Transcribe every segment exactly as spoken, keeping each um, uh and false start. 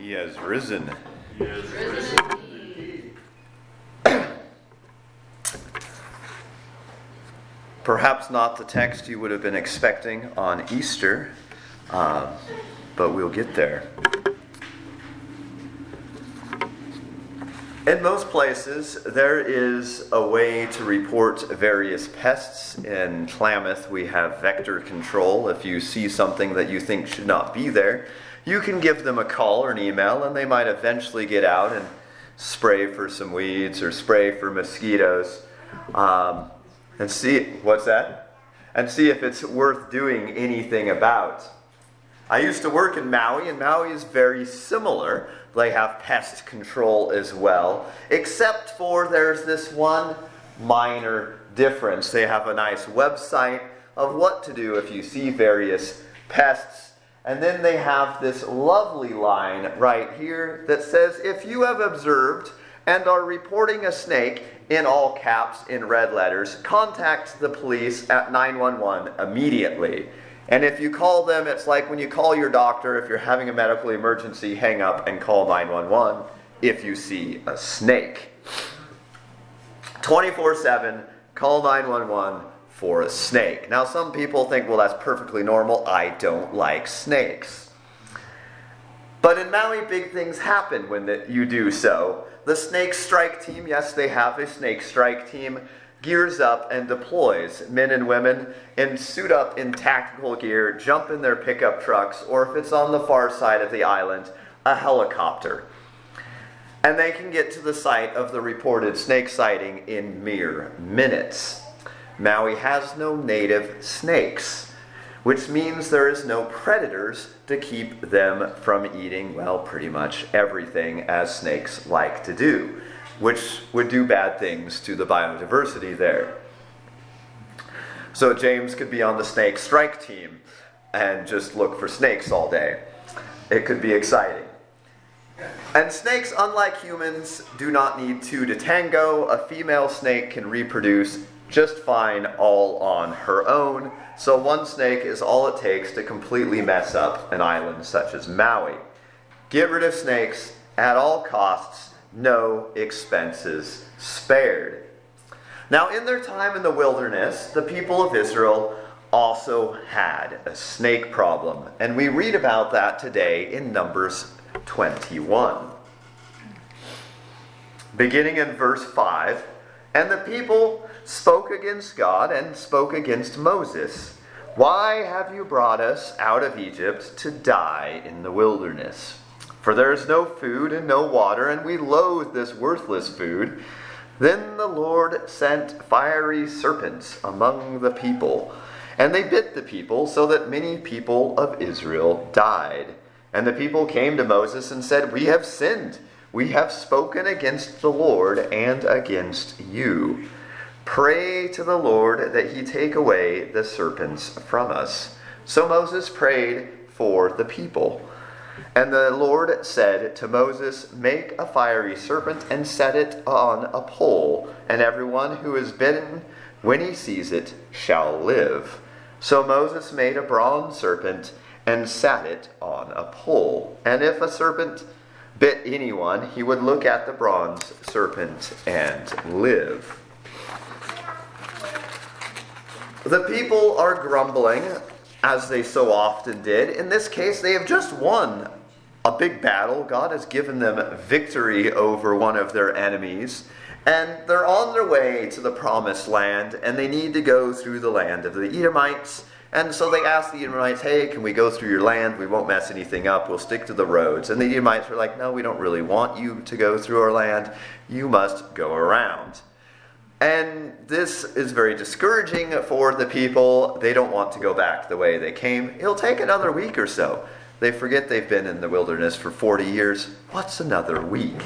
He has risen. He has risen. Perhaps not the text you would have been expecting on Easter, uh, but we'll get there. In most places, there is a way to report various pests. In Klamath, we have vector control. If you see something that you think should not be there, you can give them a call or an email, and they might eventually get out and spray for some weeds or spray for mosquitoes. Um, and see, what's that? And see if it's worth doing anything about. I used to work in Maui, and Maui is very similar. They have pest control as well, except for there's this one minor difference. They have a nice website of what to do if you see various pests. And then they have this lovely line right here that says, if you have observed and are reporting a snake, in all caps, in red letters, contact the police at nine one one immediately. And if you call them, it's like when you call your doctor, if you're having a medical emergency, hang up and call nine one one if you see a snake. twenty-four seven, call nine one one for a snake. Now, some people think, well, that's perfectly normal. I don't like snakes. But in Maui, big things happen when the, you do so. The snake strike team, yes, they have a snake strike team, gears up and deploys. Men and women in suit up in tactical gear, jump in their pickup trucks, or if it's on the far side of the island, a helicopter. And they can get to the site of the reported snake sighting in mere minutes. Maui has no native snakes, which means there is no predators to keep them from eating, well, pretty much everything, as snakes like to do, which would do bad things to the biodiversity there. So James could be on the snake strike team and just look for snakes all day. It could be exciting. And snakes, unlike humans, do not need two to tango. A female snake can reproduce just fine all on her own. So one snake is all it takes to completely mess up an island such as Maui. Get rid of snakes at all costs, no expenses spared. Now, in their time in the wilderness, the people of Israel also had a snake problem. And we read about that today in Numbers twenty-one. Beginning in verse five, and the people spoke against God and spoke against Moses. Why have you brought us out of Egypt to die in the wilderness? For there is no food and no water, and we loathe this worthless food. Then the Lord sent fiery serpents among the people, and they bit the people, so that many people of Israel died. And the people came to Moses and said, we have sinned. We have spoken against the Lord and against you. Pray to the Lord that he take away the serpents from us. So Moses prayed for the people. And the Lord said to Moses, make a fiery serpent and set it on a pole, and everyone who is bitten, when he sees it, shall live. So Moses made a bronze serpent and sat it on a pole. And if a serpent bit anyone, he would look at the bronze serpent and live. The people are grumbling, as they so often did. In this case, they have just won a big battle. God has given them victory over one of their enemies. And they're on their way to the promised land, and they need to go through the land of the Edomites. And so they ask the Edomites, hey, can we go through your land? We won't mess anything up. We'll stick to the roads. And the Edomites are like, no, we don't really want you to go through our land. You must go around. And this is very discouraging for the people. They don't want to go back the way they came. It'll take another week or so. They forget they've been in the wilderness for forty years. What's another week?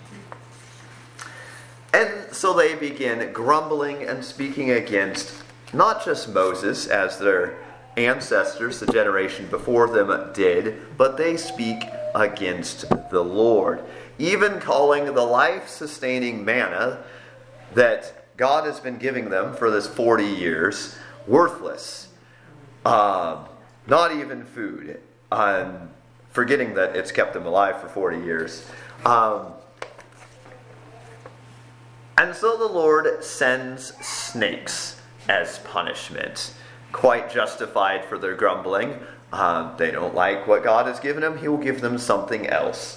And so they begin grumbling and speaking against not just Moses, as their ancestors, the generation before them, did, but they speak against the Lord. Even calling the life-sustaining manna that God has been giving them for this forty years worthless. Um, not even food. Um, forgetting that it's kept them alive for forty years. Um, and so the Lord sends snakes as punishment, quite justified for their grumbling. Uh, they don't like what God has given them. He will give them something else.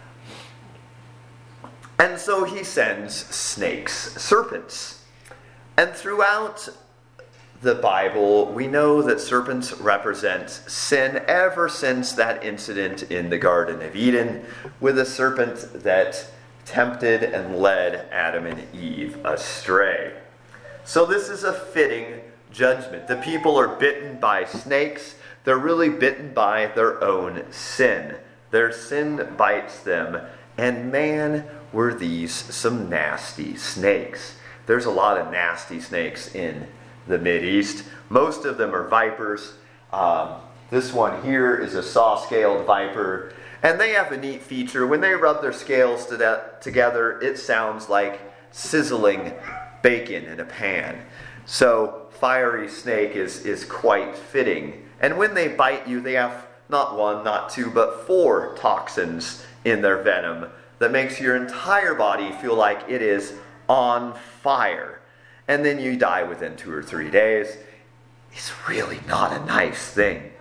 And so he sends snakes, serpents. And throughout the Bible, we know that serpents represent sin ever since that incident in the Garden of Eden with a serpent that tempted and led Adam and Eve astray. So this is a fitting judgment. The people are bitten by snakes. They're really bitten by their own sin. Their sin bites them. And man, were these some nasty snakes. There's a lot of nasty snakes in the Mideast. Most of them are vipers. Um, this one here is a saw-scaled viper. And they have a neat feature. When they rub their scales to that, together, it sounds like sizzling bacon in a pan. So fiery snake is, is quite fitting. And when they bite you, they have not one, not two, but four toxins in their venom that makes your entire body feel like it is on fire. And then you die within two or three days. It's really not a nice thing.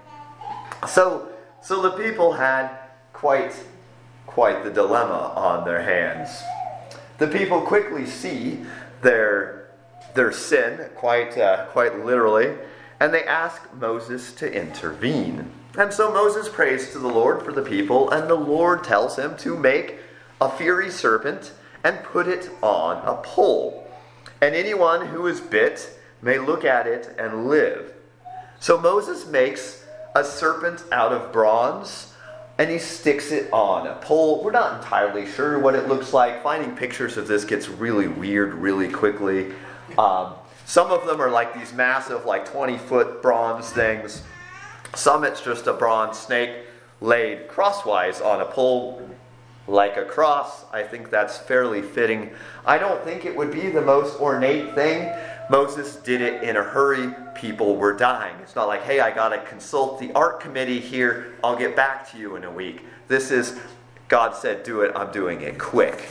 So, so the people had quite, quite the dilemma on their hands. The people quickly see their, their sin, quite, uh, quite literally, and they ask Moses to intervene. And so Moses prays to the Lord for the people, and the Lord tells him to make a fiery serpent and put it on a pole. And anyone who is bit may look at it and live. So Moses makes a serpent out of bronze, and he sticks it on a pole. We're not entirely sure what it looks like. Finding pictures of this gets really weird really quickly. Um, some of them are like these massive, like twenty-foot bronze things. Some it's just a bronze snake laid crosswise on a pole like a cross. I think that's fairly fitting. I don't think it would be the most ornate thing. Moses did it in a hurry. People were dying. It's not like, hey, I got to consult the art committee here. I'll get back to you in a week. This is, God said, do it. I'm doing it quick.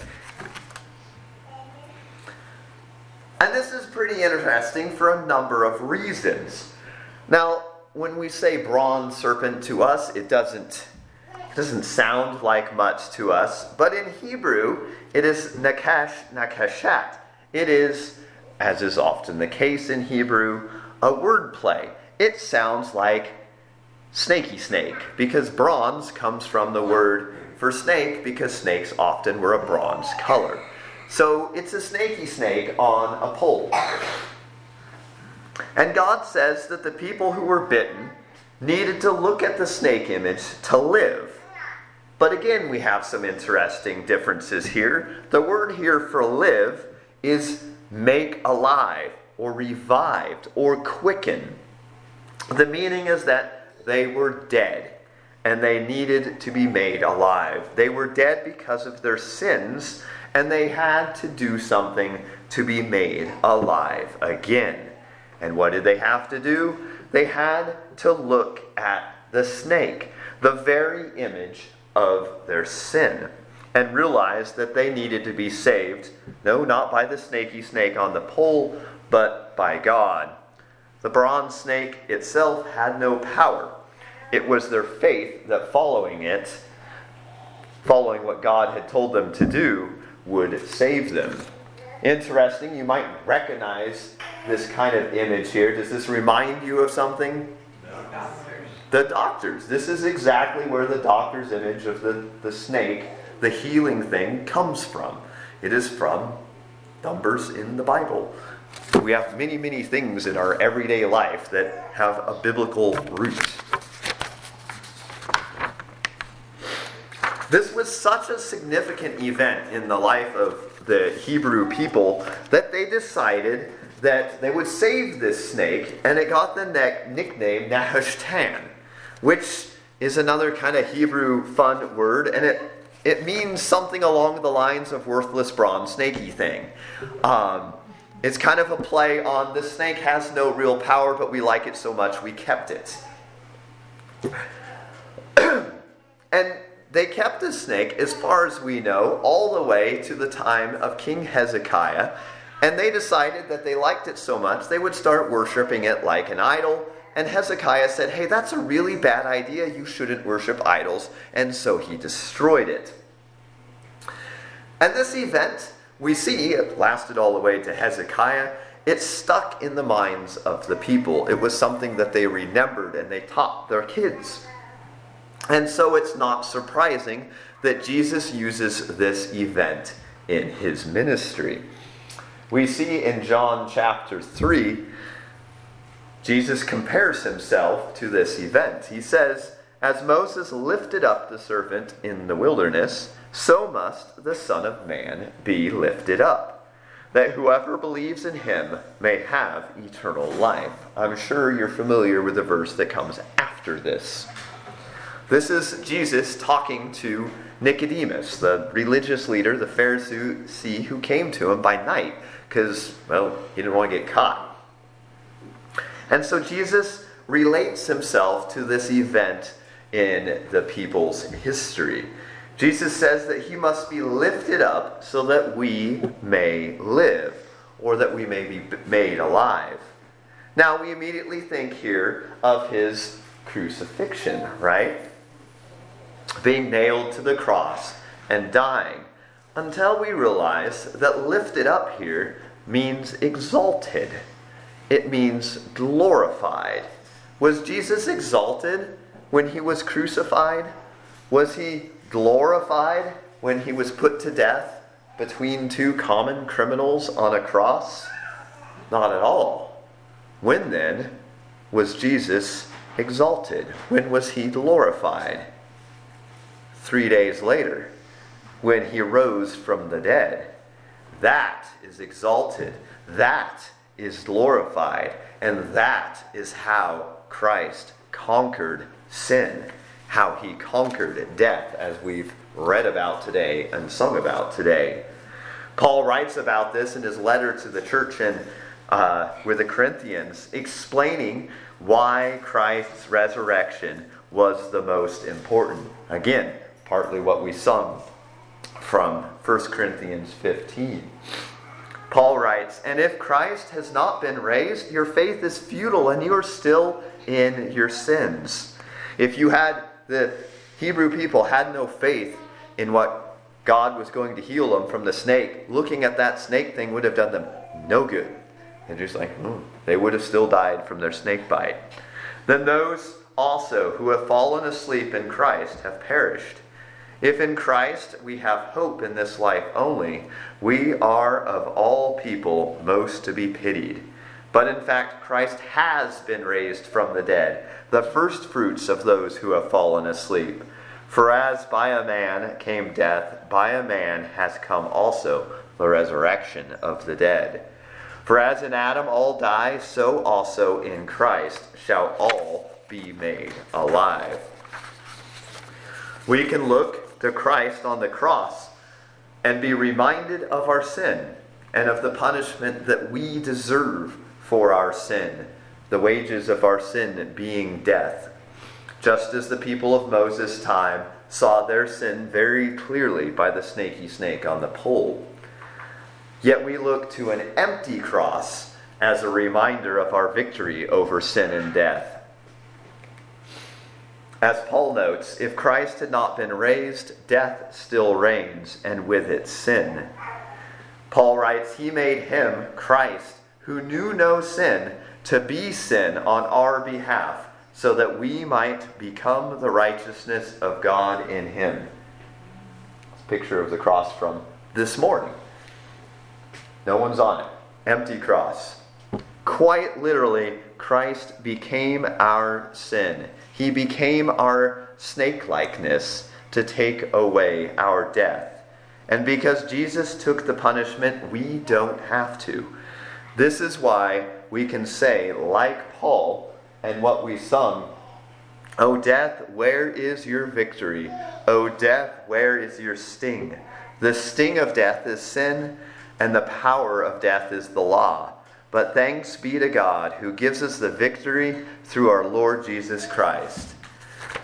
And this is pretty interesting for a number of reasons. Now, when we say bronze serpent to us, it doesn't, it doesn't sound like much to us. But in Hebrew, it is nakash, nakashat. It is, as is often the case in Hebrew, a word play. It sounds like snaky snake, because bronze comes from the word for snake, because snakes often were a bronze color. So it's a snaky snake on a pole. And God says that the people who were bitten needed to look at the snake image to live. But again, we have some interesting differences here. The word here for live is make alive, or revived, or quicken. The meaning is that they were dead, and they needed to be made alive. They were dead because of their sins, and they had to do something to be made alive again. And what did they have to do? They had to look at the snake, the very image of their sin, and realize that they needed to be saved, no, not by the snaky snake on the pole, but by God. The bronze snake itself had no power. It was their faith that following it, following what God had told them to do, would save them. Interesting, you might recognize this kind of image here. Does this remind you of something? The doctors. The doctors. This is exactly where the doctor's image of the, the snake, the healing thing, comes from. It is from numbers in the Bible. We have many, many things in our everyday life that have a biblical root. This was such a significant event in the life of the Hebrew people that they decided that they would save this snake, and it got the ne- nickname Nehushtan, which is another kind of Hebrew fun word, and it, it means something along the lines of worthless bronze snaky thing. Um, it's kind of a play on the snake has no real power, but we like it so much we kept it. And they kept the snake, as far as we know, all the way to the time of King Hezekiah. And they decided that they liked it so much, they would start worshiping it like an idol. And Hezekiah said, hey, that's a really bad idea. You shouldn't worship idols. And so he destroyed it. And this event, we see, it lasted all the way to Hezekiah. It stuck in the minds of the people. It was something that they remembered and they taught their kids. And so it's not surprising that Jesus uses this event in his ministry. We see in John chapter three, Jesus compares himself to this event. He says, as Moses lifted up the serpent in the wilderness, so must the Son of Man be lifted up, that whoever believes in him may have eternal life. I'm sure you're familiar with the verse that comes after this. This is Jesus talking to Nicodemus, the religious leader, the Pharisee who came to him by night because, well, he didn't want to get caught. And so Jesus relates himself to this event in the people's history. Jesus says that he must be lifted up so that we may live, or that we may be made alive. Now, we immediately think here of his crucifixion, right? Being nailed to the cross and dying, until we realize that lifted up here means exalted. It means glorified. Was Jesus exalted when he was crucified? Was he glorified when he was put to death between two common criminals on a cross? Not at all. When then was Jesus exalted? When was he glorified? Three days later, when he rose from the dead. That is exalted. That is glorified. And that is how Christ conquered sin. How he conquered death, as we've read about today and sung about today. Paul writes about this in his letter to the church in, uh, with the Corinthians, explaining why Christ's resurrection was the most important. Again, partly what we sung from First Corinthians fifteen. Paul writes, and if Christ has not been raised, your faith is futile and you are still in your sins. If you had, the Hebrew people had no faith in what God was going to heal them from the snake, looking at that snake thing would have done them no good. And just like, hmm, they would have still died from their snake bite. Then those also who have fallen asleep in Christ have perished. If in Christ we have hope in this life only, we are of all people most to be pitied. But in fact, Christ has been raised from the dead, the first fruits of those who have fallen asleep. For as by a man came death, by a man has come also the resurrection of the dead. For as in Adam all die, so also in Christ shall all be made alive. We can look to Christ on the cross and be reminded of our sin and of the punishment that we deserve for our sin, the wages of our sin being death. Just as the people of Moses' time saw their sin very clearly by the snaky snake on the pole. Yet we look to an empty cross as a reminder of our victory over sin and death. As Paul notes, if Christ had not been raised, death still reigns, and with it sin. Paul writes, he made him, Christ, who knew no sin, to be sin on our behalf, so that we might become the righteousness of God in him. It's a picture of the cross from this morning. No one's on it. Empty cross. Quite literally, Christ became our sin. He became our snake-likeness to take away our death. And because Jesus took the punishment, we don't have to. This is why we can say, like Paul and what we sung, O death, where is your victory? O death, where is your sting? The sting of death is sin, and the power of death is the law. But thanks be to God who gives us the victory through our Lord Jesus Christ.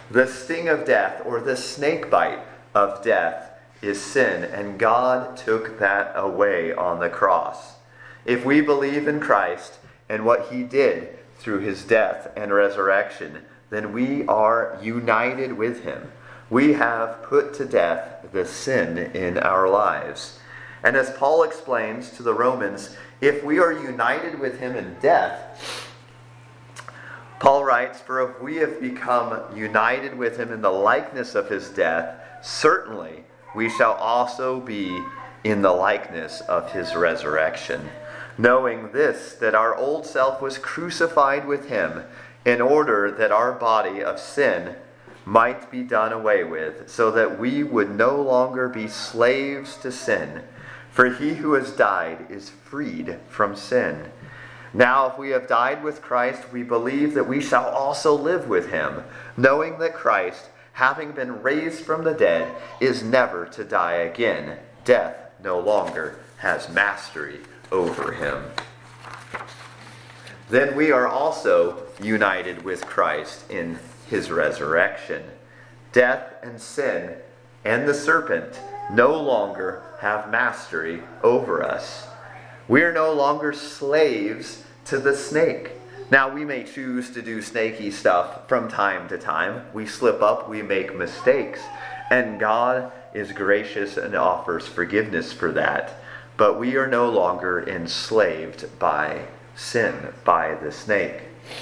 The sting of death, or the snake bite of death, is sin, and God took that away on the cross. If we believe in Christ and what he did through his death and resurrection, then we are united with him. We have put to death the sin in our lives. And as Paul explains to the Romans, if we are united with him in death, Paul writes, "For if we have become united with him in the likeness of his death, certainly we shall also be in the likeness of his resurrection. Knowing this, that our old self was crucified with him, in order that our body of sin might be done away with, so that we would no longer be slaves to sin. For he who has died is freed from sin. Now if we have died with Christ, we believe that we shall also live with him, knowing that Christ, having been raised from the dead, is never to die again. Death no longer has mastery over him." Then we are also united with Christ in his resurrection. Death and sin and the serpent no longer have mastery over us. We are no longer slaves to the snake. Now, we may choose to do snaky stuff from time to time. We slip up, we make mistakes, and God is gracious and offers forgiveness for that. But we are no longer enslaved by sin, by the snake.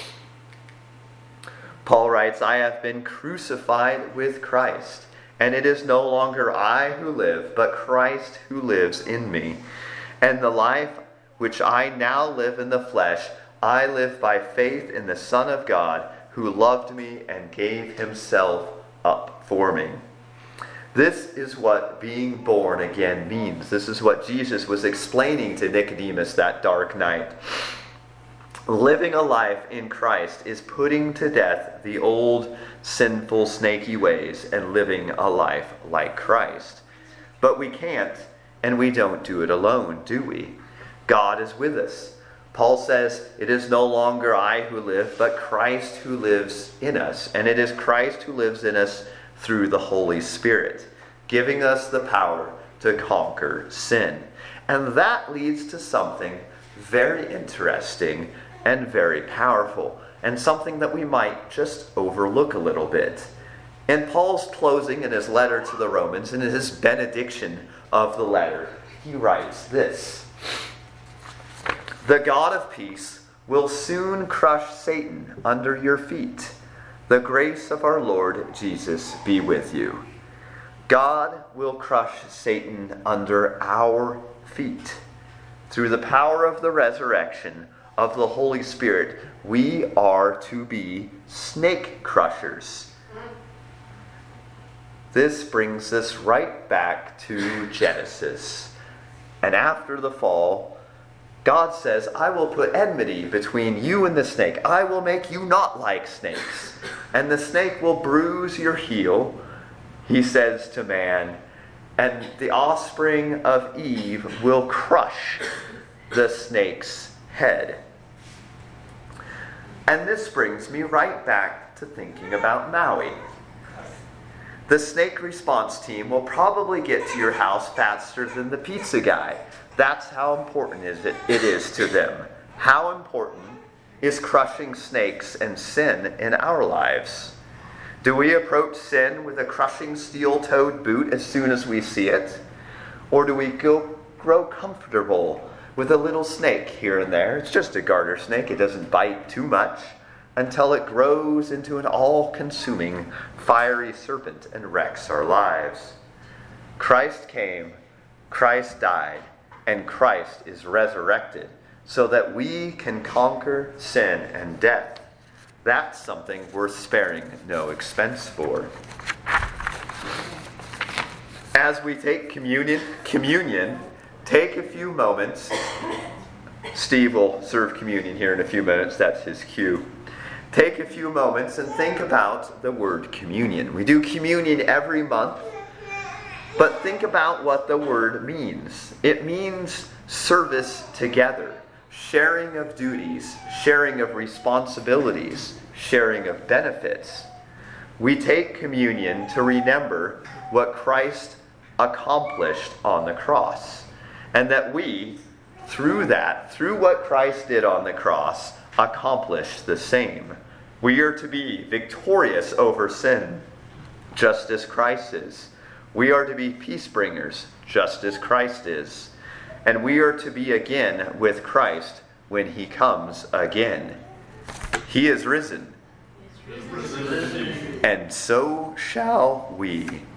Paul writes, "I have been crucified with Christ, and it is no longer I who live, but Christ who lives in me. And the life which I now live in the flesh, I live by faith in the Son of God, who loved me and gave himself up for me." This is what being born again means. This is what Jesus was explaining to Nicodemus that dark night. Living a life in Christ is putting to death the old sinful snaky ways and living a life like Christ. But we can't, and we don't do it alone, do we? God is with us. Paul says, "It is no longer I who live, but Christ who lives in us." And it is Christ who lives in us through the Holy Spirit, giving us the power to conquer sin. And that leads to something very interesting and very powerful, and something that we might just overlook a little bit. In Paul's closing in his letter to the Romans, in his benediction of the letter, he writes this: "The God of peace will soon crush Satan under your feet. The grace of our Lord Jesus be with you." God will crush Satan under our feet. Through the power of the resurrection of the Holy Spirit, we are to be snake crushers. This brings us right back to Genesis. And after the fall, God says, "I will put enmity between you and the snake. I will make you not like snakes. And the snake will bruise your heel," he says to man, "and the offspring of Eve will crush the snake's head." And this brings me right back to thinking about Maui. The snake response team will probably get to your house faster than the pizza guy. That's how important is it, it is to them. How important is crushing snakes and sin in our lives? Do we approach sin with a crushing steel-toed boot as soon as we see it? Or do we go, grow comfortable with a little snake here and there? It's just a garter snake. It doesn't bite too much, until it grows into an all-consuming fiery serpent and wrecks our lives. Christ came, Christ died, and Christ is resurrected so that we can conquer sin and death. That's something worth sparing no expense for. As we take communion, communion, take a few moments. Steve will serve communion here in a few minutes. That's his cue. Take a few moments and think about the word communion. We do communion every month, but think about what the word means. It means service together, sharing of duties, sharing of responsibilities, sharing of benefits. we take communion to remember what Christ accomplished on the cross. And that we, through that, through what Christ did on the cross, accomplish the same. We are to be victorious over sin, just as Christ is. We are to be peace bringers, just as Christ is. And we are to be again with Christ when he comes again. He is risen. And so shall we.